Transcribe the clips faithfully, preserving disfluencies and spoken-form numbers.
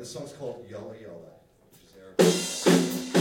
this song's called Yalla Yalla, which is Arabic.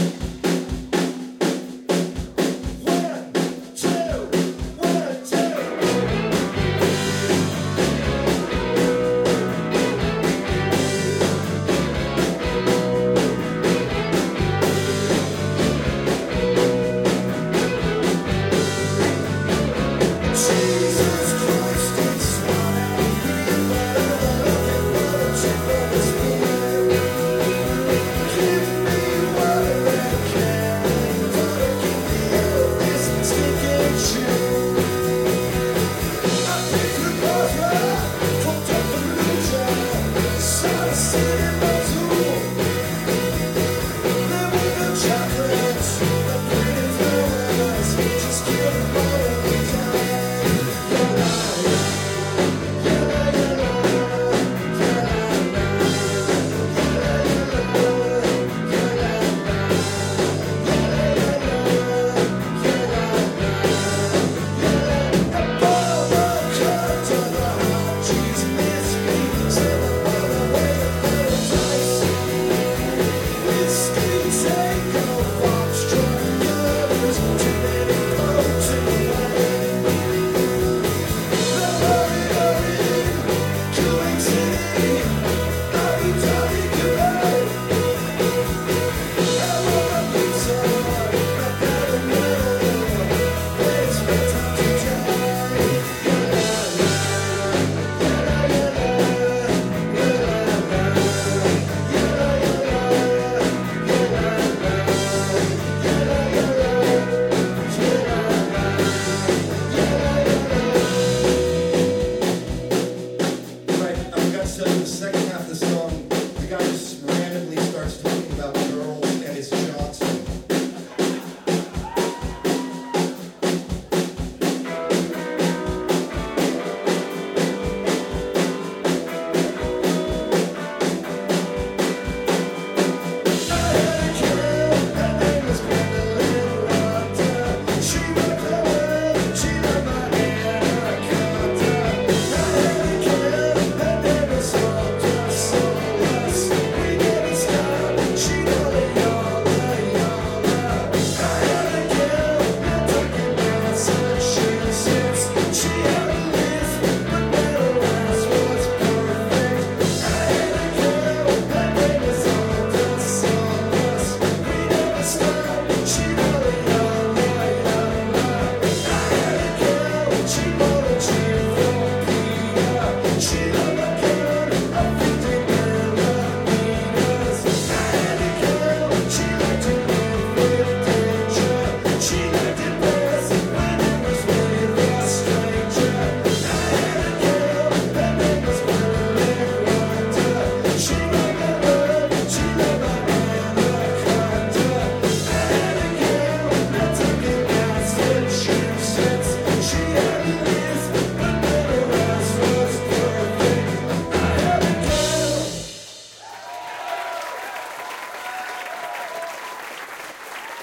So in the second half of the song, the guy just randomly starts talking about girls and his Johnson.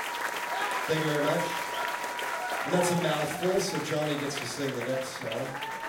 Thank you very much. And that's a mouthful, so Johnny gets to sing the next song.